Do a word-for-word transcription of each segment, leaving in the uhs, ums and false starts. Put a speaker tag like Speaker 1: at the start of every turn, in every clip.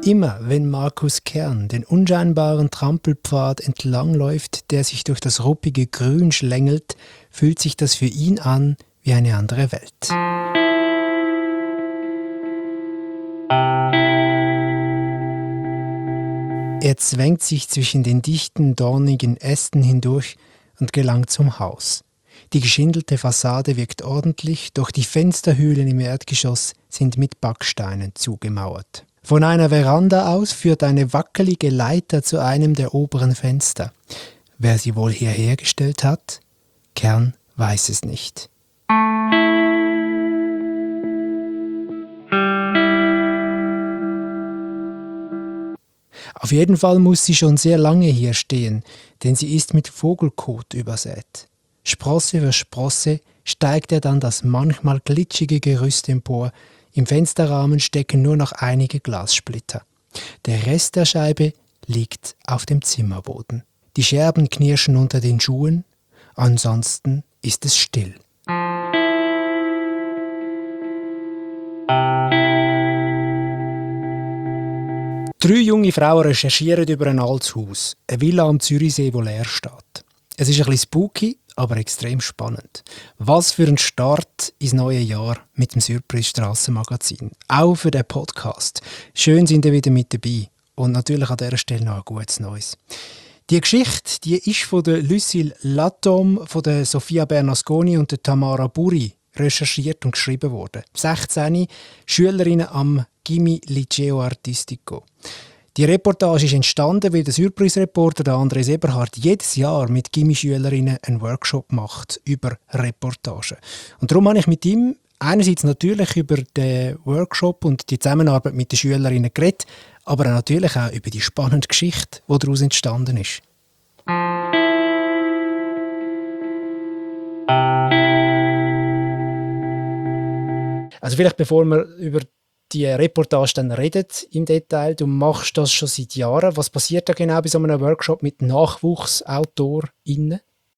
Speaker 1: Immer wenn Markus Kern den unscheinbaren Trampelpfad entlangläuft, der sich durch das ruppige Grün schlängelt, fühlt sich das für ihn an wie eine andere Welt. Er zwängt sich zwischen den dichten, dornigen Ästen hindurch und gelangt zum Haus. Die geschindelte Fassade wirkt ordentlich, doch die Fensterhöhlen im Erdgeschoss sind mit Backsteinen zugemauert. Von einer Veranda aus führt eine wackelige Leiter zu einem der oberen Fenster. Wer sie wohl hierher gestellt hat? Kern weiß es nicht. Auf jeden Fall muss sie schon sehr lange hier stehen, denn sie ist mit Vogelkot übersät. Sprosse für Sprosse steigt er dann das manchmal glitschige Gerüst empor. Im Fensterrahmen stecken nur noch einige Glassplitter. Der Rest der Scheibe liegt auf dem Zimmerboden. Die Scherben knirschen unter den Schuhen, ansonsten ist es still. Drei junge Frauen recherchieren über ein altes Haus, eine Villa am Zürichsee, die leer steht. Es ist ein bisschen spooky, aber extrem spannend. Was für ein Start ins neue Jahr mit dem Surprise Strassenmagazin. Auch für den Podcast. Schön sind ihr wieder mit dabei. Und natürlich an dieser Stelle noch ein gutes Neues. Die Geschichte die ist von der Lucille Latom, von der Sofia Bernasconi und der Tamara Buri recherchiert und geschrieben worden. sechzehn Schülerinnen am Gimmi Liceo Artistico. Die Reportage ist entstanden, weil der Surprise-Reporter Andres Eberhard jedes Jahr mit Gimmi-Schülerinnen einen Workshop macht über Reportagen. Und darum habe ich mit ihm einerseits natürlich über den Workshop und die Zusammenarbeit mit den Schülerinnen geredet, aber natürlich auch über die spannende Geschichte, die daraus entstanden ist. Also vielleicht bevor wir über die Reportage dann redet im Detail, du machst das schon seit Jahren. Was passiert da genau bei so einem Workshop mit NachwuchsautorInnen?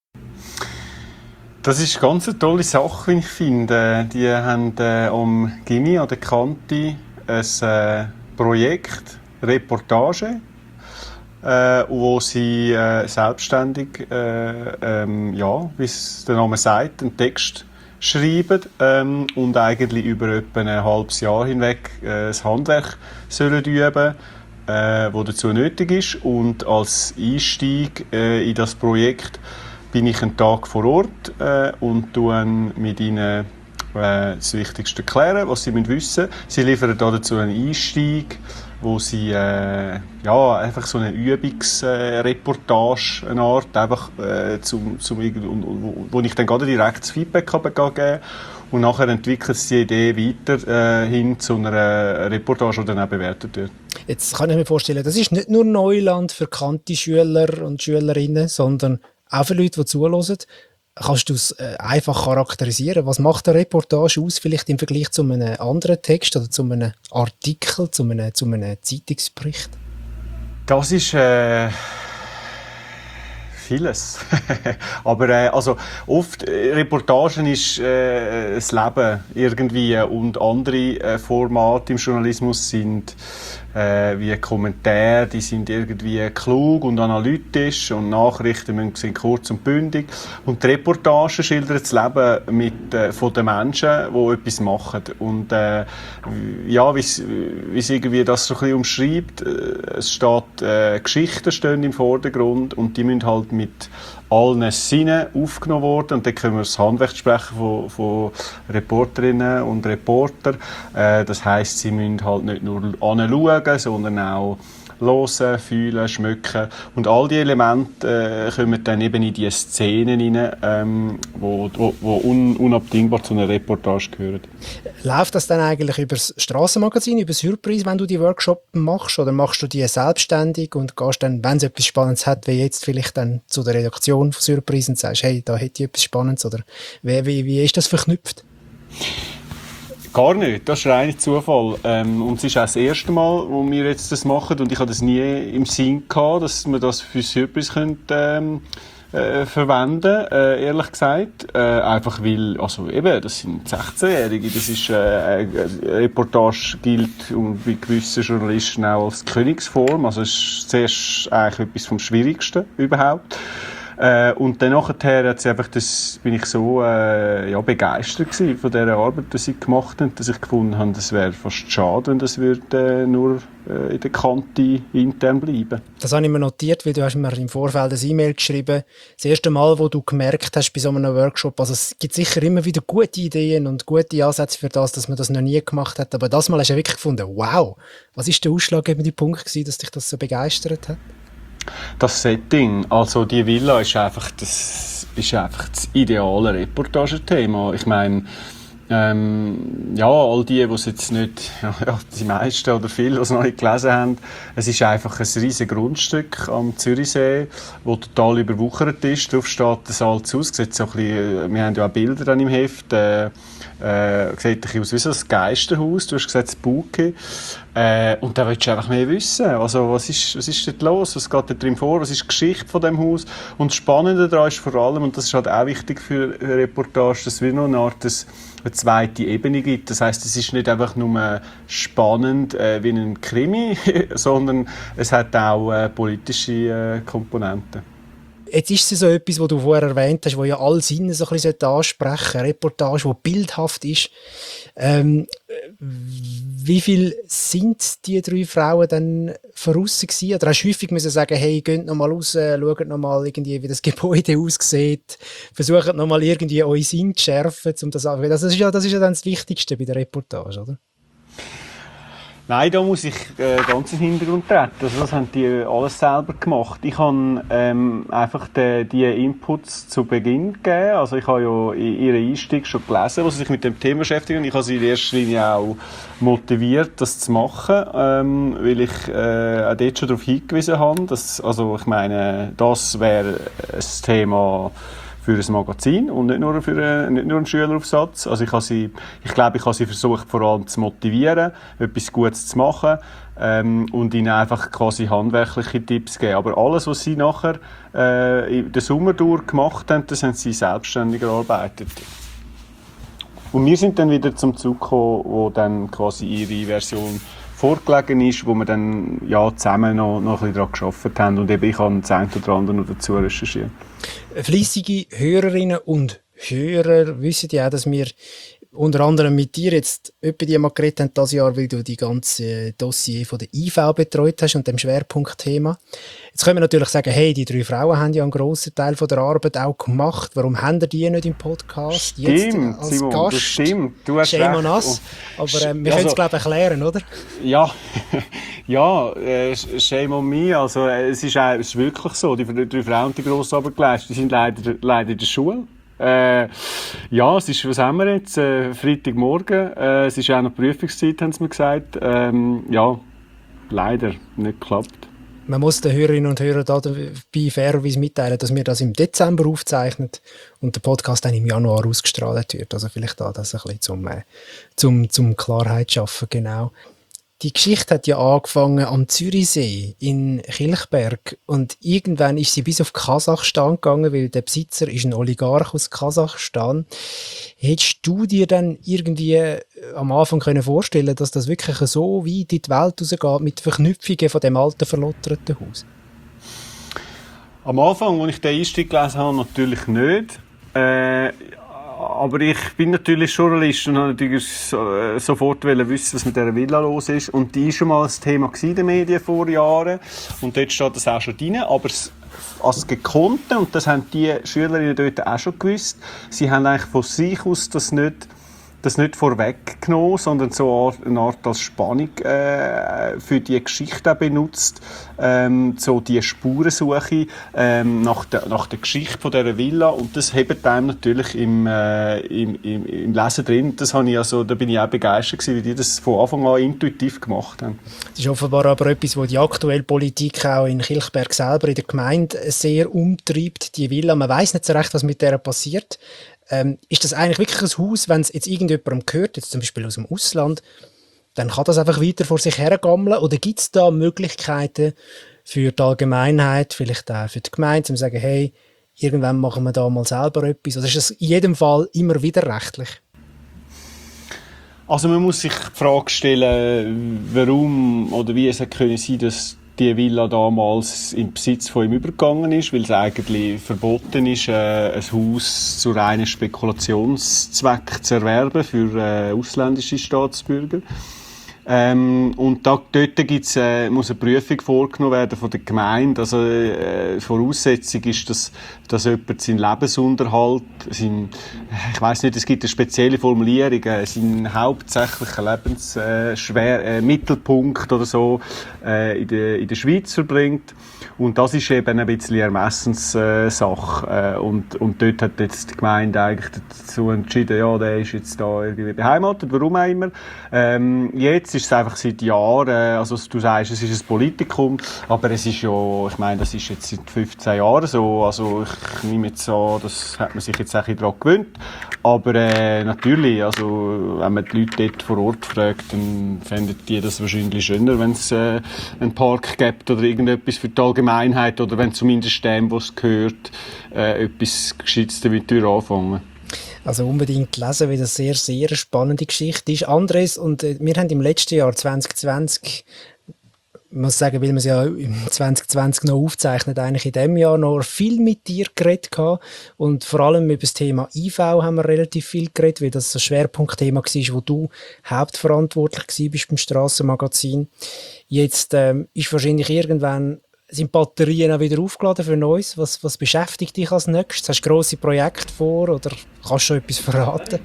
Speaker 2: Das ist ganz eine tolle Sache, wie ich finde. Die haben äh, am Gimmi an der Kante ein äh, Projekt, Reportage, äh, wo sie äh, selbstständig, äh, ähm, ja, wie es der Name sagt, einen Text schreiben ähm, und eigentlich über etwa ein halbes Jahr hinweg äh, das Handwerk sollen üben, äh, wo dazu nötig ist. Und als Einstieg äh, in das Projekt bin ich einen Tag vor Ort äh, und tue mit ihnen äh, das Wichtigste erklären, was sie wissen müssen. Sie liefern dazu einen Einstieg, wo sie äh, ja, einfach so eine Übungsreportage, äh, eine Art, einfach, äh, zum, zum, wo, wo ich dann gerade direkt das Feedback geben kann. Und nachher entwickelt sich die Idee weiter äh, hin zu einer Reportage, die dann auch bewertet wird.
Speaker 1: Jetzt kann ich mir vorstellen, das ist nicht nur Neuland für bekannte Schüler und Schülerinnen, sondern auch für Leute, die zuhören. Kannst du es äh, einfach charakterisieren? Was macht eine Reportage aus, vielleicht im Vergleich zu einem anderen Text oder zu einem Artikel, zu einem, zu einem Zeitungsbericht?
Speaker 2: Das ist äh, vieles. Aber äh, also oft äh, Reportagen ist äh, das Leben irgendwie und andere äh, Formate im Journalismus sind äh, wie Kommentare, die sind irgendwie klug und analytisch und Nachrichten sind kurz und bündig. Und die Reportage schildert das Leben mit, äh, von den Menschen, die etwas machen. Und äh, ja, wie es irgendwie das so ein bisschen umschreibt, äh, es steht, äh, Geschichten stehen im Vordergrund und die müssen halt mit allen Sinnen aufgenommen worden. Und dann können wir das Handwerk sprechen von, von Reporterinnen und Reportern. Äh, das heisst, sie müssen halt nicht nur anschauen, sondern auch hören, fühlen, schmecken. Und all diese Elemente äh, kommen dann eben in die Szenen rein, ähm, wo, wo, wo un, unabdingbar zu einer Reportage gehören.
Speaker 1: Läuft das dann eigentlich über das Strassenmagazin, über Surprise, wenn du die Workshop machst? Oder machst du die selbstständig und gehst dann, wenn es etwas Spannendes hat, wie jetzt vielleicht dann zu der Redaktion von Surprise und sagst, hey, da hätte ich etwas Spannendes? Oder wie, wie, wie ist das verknüpft?
Speaker 2: Gar nicht, das ist rein Zufall. Ähm, und es ist auch das erste Mal, wo wir jetzt das machen und ich hatte das nie im Sinn gehabt, dass wir das für Surprise können, ähm, äh, verwenden, äh, ehrlich gesagt. Äh, einfach weil, also eben, das sind sechzehnjährige, das ist, äh, eine Reportage gilt und bei gewissen Journalisten auch als Königsform, also es ist zuerst eigentlich etwas vom Schwierigsten überhaupt. Äh, und dann nachher hat sie einfach das, bin ich so äh, ja, begeistert gewesen von dieser Arbeit, die sie gemacht haben, dass ich gefunden habe, das wäre fast schade, wenn das würde, äh, nur äh, in der Kante intern bleiben.
Speaker 1: Das habe ich mir notiert, weil du hast mir im Vorfeld ein E-Mail geschrieben. Das erste Mal, wo du gemerkt hast bei so einem Workshop, also es gibt sicher immer wieder gute Ideen und gute Ansätze für das, dass man das noch nie gemacht hat, aber das Mal hast du wirklich gefunden, wow, was ist der ausschlaggebende Punkt gewesen, dass dich das so begeistert hat?
Speaker 2: Das Setting, also die Villa ist einfach das, ist einfach das ideale Reportagethema. Ich meine, ähm, ja, all die, die es jetzt nicht, ja, die meisten oder viele, die es noch nicht gelesen haben, es ist einfach ein riesiges Grundstück am Zürichsee, das total überwuchert ist. Darauf steht das altes Haus. Sieht so ein bisschen, wir haben ja auch Bilder dann im Heft. Äh, äh, sieht ein bisschen aus wie so ein Geisterhaus. Du hast gesagt, Spooky. Äh, und da willst du einfach mehr wissen. Also, was ist, was ist dort los? Was geht da drin vor? Was ist die Geschichte von dem Haus? Und das Spannende daran ist vor allem, und das ist halt auch wichtig für eine Reportage, dass es wie noch eine Art des, eine zweite Ebene gibt. Das heisst, es ist nicht einfach nur spannend äh, wie ein Krimi, sondern es hat auch äh, politische äh, Komponenten.
Speaker 1: Jetzt ist es so etwas, was du vorher erwähnt hast, wo ja alle Sinne so ein bisschen ansprechen sollte. Eine Reportage, die bildhaft ist. Ähm, wie viel sind die drei Frauen dann voraus gewesen? Oder hast du häufig müssen sagen, hey, geht noch mal raus, schaut noch mal irgendwie, wie das Gebäude aussieht, versucht noch mal irgendwie euren Sinn zu schärfen, um das anzuwenden. Das ist ja, das ist ja dann das Wichtigste bei der Reportage, oder?
Speaker 2: Nein, da muss ich äh, ganz in den Hintergrund treten. Also das haben die alles selber gemacht. Ich habe ähm, einfach die, die Inputs zu Beginn gegeben. Also ich habe ja ihren Einstieg schon gelesen, wo sie sich mit dem Thema beschäftigen. Ich habe sie in erster Linie auch motiviert, das zu machen, ähm, weil ich äh, auch dort schon darauf hingewiesen habe, dass, also ich meine, das wäre ein Thema für ein Magazin und nicht nur für einen, nicht nur einen Schüleraufsatz. Also ich, habe sie, ich glaube, ich habe sie versucht, vor allem zu motivieren, etwas Gutes zu machen ähm, und ihnen einfach quasi handwerkliche Tipps geben. Aber alles, was sie nachher äh, in der Sommer durch gemacht haben, das haben sie selbstständig erarbeitet. Und wir sind dann wieder zum Zug gekommen, wo dann quasi ihre Version vorgelegen ist, wo wir dann ja, zusammen noch, noch ein bisschen daran gearbeitet haben und eben ich habe das eine oder andere noch dazu recherchiert. Fleissige Hörerinnen und Hörer wissen ja auch, dass wir unter anderem mit dir jetzt etwa die mal geredet haben dieses Jahr, weil du die ganze Dossier von der I V betreut hast und dem Schwerpunktthema. Jetzt können wir natürlich sagen, hey, die drei Frauen haben ja einen grossen Teil von der Arbeit auch gemacht. Warum haben ihr die nicht im Podcast? Stimmt,
Speaker 1: jetzt als
Speaker 2: Simon,
Speaker 1: Gast?
Speaker 2: das stimmt. Du hast
Speaker 1: Shame on
Speaker 2: recht.
Speaker 1: us. Aber äh, wir
Speaker 2: also,
Speaker 1: können es, glaube ich, erklären, oder?
Speaker 2: Ja, ja äh, shame on me. Also, äh, es, ist, äh, es ist wirklich so. Die drei Frauen, die grosse Arbeit geleistet, die sind leider, leider in der Schule. Äh, ja, es ist, was haben wir jetzt? Äh, Freitagmorgen. Äh, es ist auch noch Prüfungszeit, haben sie mir gesagt. Ähm, ja, leider nicht geklappt.
Speaker 1: Man muss den Hörerinnen und Hörern dabei fairerweise mitteilen, dass wir das im Dezember aufzeichnen und der Podcast dann im Januar ausgestrahlt wird. Also vielleicht da das ein bisschen zum, äh, zum, zum Klarheit schaffen, genau. Die Geschichte hat ja angefangen am Zürichsee in Kilchberg und irgendwann ist sie bis auf Kasachstan gegangen, weil der Besitzer ist ein Oligarch aus Kasachstan. Hättest du dir dann irgendwie am Anfang können vorstellen, dass das wirklich so weit in die Welt rausgeht mit Verknüpfungen von dem alten, verlotterten Haus?
Speaker 2: Am Anfang, als ich den Einstieg gelesen habe, natürlich nicht. Äh, Aber ich bin natürlich Journalist und wollte natürlich so, äh, sofort wissen, was mit dieser Villa los ist. Und die war schon mal ein Thema in den Medien vor Jahren. Und dort steht das auch schon drin. Aber als Gekonnte, und das haben die Schülerinnen dort auch schon gewusst, sie haben eigentlich von sich aus das nicht, das nicht vorweggenommen, sondern so eine Art als Spannung äh, für die Geschichte auch benutzt. Ähm, so die Spurensuche ähm, nach, der, nach der Geschichte von dieser Villa. Und das hebt einem natürlich im, äh, im, im, im Lesen drin. Das habe ich also, da bin ich auch begeistert gewesen, wie die das von Anfang an intuitiv gemacht haben. Das
Speaker 1: ist offenbar aber etwas, wo die aktuelle Politik auch in Kilchberg selber in der Gemeinde sehr umtreibt, die Villa. Man weiss nicht so recht, was mit der passiert. Ähm, ist das eigentlich wirklich ein Haus, wenn es jetzt irgendjemandem gehört, jetzt zum Beispiel aus dem Ausland, dann kann das einfach weiter vor sich hergammeln? Oder gibt es da Möglichkeiten für die Allgemeinheit, vielleicht auch für die Gemeinde, um zu sagen, hey, irgendwann machen wir da mal selber etwas? Oder ist es in jedem Fall immer widerrechtlich?
Speaker 2: Also man muss sich die Frage stellen, warum oder wie es können sein, dass die Villa damals in Besitz von ihm übergegangen ist, weil es eigentlich verboten ist, äh, ein Haus zu reinen Spekulationszweck zu erwerben für äh, ausländische Staatsbürger. Ähm, und da, dort gibt's, äh, muss eine Prüfung vorgenommen werden von der Gemeinde. Also, äh, Voraussetzung ist, dass, dass jemand seinen Lebensunterhalt, sein, ich weiss nicht, es gibt eine spezielle Formulierung, äh, seinen hauptsächlichen Lebensschwer, äh, Mittelpunkt oder so, äh, in der, in der Schweiz verbringt. Und das ist eben ein bisschen Ermessenssache. Äh, und, und dort hat jetzt die Gemeinde eigentlich dazu entschieden, ja, der ist jetzt da irgendwie beheimatet, warum auch immer. Ähm, jetzt ist es einfach seit Jahren, also du sagst, es ist ein Politikum, aber es ist ja, ich meine, das ist jetzt seit fünfzehn Jahren so, also ich nehme jetzt an, das hat man sich jetzt auch ein bisschen daran gewöhnt, aber äh, natürlich, also wenn man die Leute dort vor Ort fragt, dann fänden die das wahrscheinlich schöner, wenn es äh, einen Park gibt oder irgendetwas für die Allgemeinheit oder wenn zumindest dem, was gehört, äh, etwas Gescheites damit anfangen.
Speaker 1: Also unbedingt lesen, weil das sehr, sehr eine spannende Geschichte ist. Andres, und äh, wir haben im letzten Jahr zwanzig zwanzig, ich muss sagen, weil wir es ja im zwanzig zwanzig noch aufzeichnet, eigentlich in diesem Jahr noch viel mit dir geredet gehabt. Und vor allem über das Thema I V haben wir relativ viel geredet, weil das ein Schwerpunktthema war, wo du hauptverantwortlich bist beim Strassenmagazin. Jetzt ähm, ist wahrscheinlich irgendwann sind Batterien auch wieder aufgeladen für Neues? Was, was beschäftigt dich als nächstes? Hast du grosse Projekte vor oder kannst du schon etwas verraten?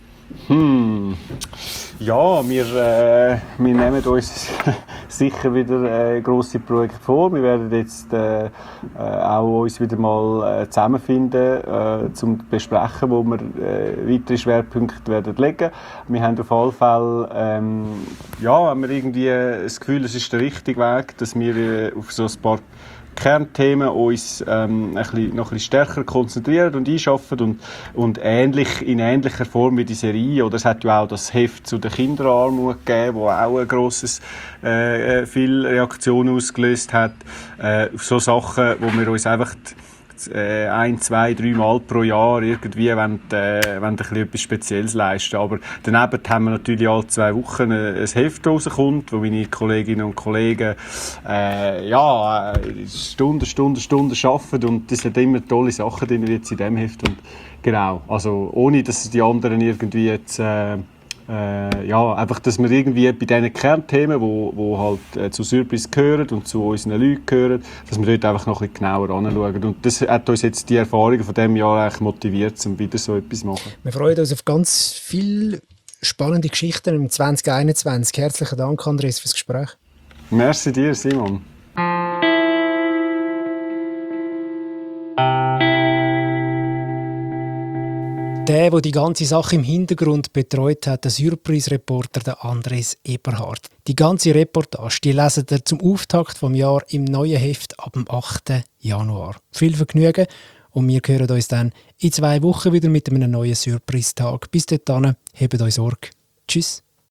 Speaker 2: Hm. Ja, wir, äh, wir nehmen uns sicher wieder äh, grosse Projekte vor. Wir werden jetzt äh, äh, auch uns wieder mal äh, zusammenfinden, äh, um zu besprechen, wo wir äh, weitere Schwerpunkte werden legen. Wir haben auf alle Fälle, ähm, ja, haben wir irgendwie das Gefühl, es ist der richtige Weg, dass wir äh, auf so ein paar Kernthemen uns ähm, ein bisschen, noch ein bisschen stärker konzentrieren und einschaffen und, und ähnlich, in ähnlicher Form wie die Serie. Oder es hat ja auch das Heft zu der Kinderarmut gegeben, wo auch ein grosses, äh, viel Reaktionen ausgelöst hat. Äh, auf so Sachen, wo wir uns einfach äh, ein, zwei, drei Mal pro Jahr irgendwie wollen, äh, wollen ein bisschen etwas Spezielles leisten. Aber daneben haben wir natürlich alle zwei Wochen ein, ein Heft rauskommt, wo meine Kolleginnen und Kollegen äh, ja, Stunden, Stunden, Stunden arbeiten und es hat immer tolle Sachen drin, wie jetzt in diesem Heft. Und genau, also ohne, dass die anderen irgendwie jetzt äh, Äh, ja, einfach, dass wir irgendwie bei diesen Kernthemen, wo, wo halt äh, zu Surprise gehören und zu unseren Leuten gehören, dass wir dort einfach noch ein bisschen genauer anschauen. Und das hat uns jetzt die Erfahrungen von diesem Jahr eigentlich motiviert, um wieder so etwas zu machen.
Speaker 1: Wir freuen uns auf ganz viele spannende Geschichten im zwanzig einundzwanzig. Herzlichen Dank, Andres, fürs Gespräch.
Speaker 2: Merci dir, Simon.
Speaker 1: Der, der die ganze Sache im Hintergrund betreut hat, der Surprise-Reporter, der Andres Eberhard. Die ganze Reportage, die lesen ihr zum Auftakt vom Jahr im neuen Heft ab dem achten Januar. Viel Vergnügen und wir hören uns dann in zwei Wochen wieder mit einem neuen Surprise-Tag. Bis dahin, habt euch Sorge. Tschüss.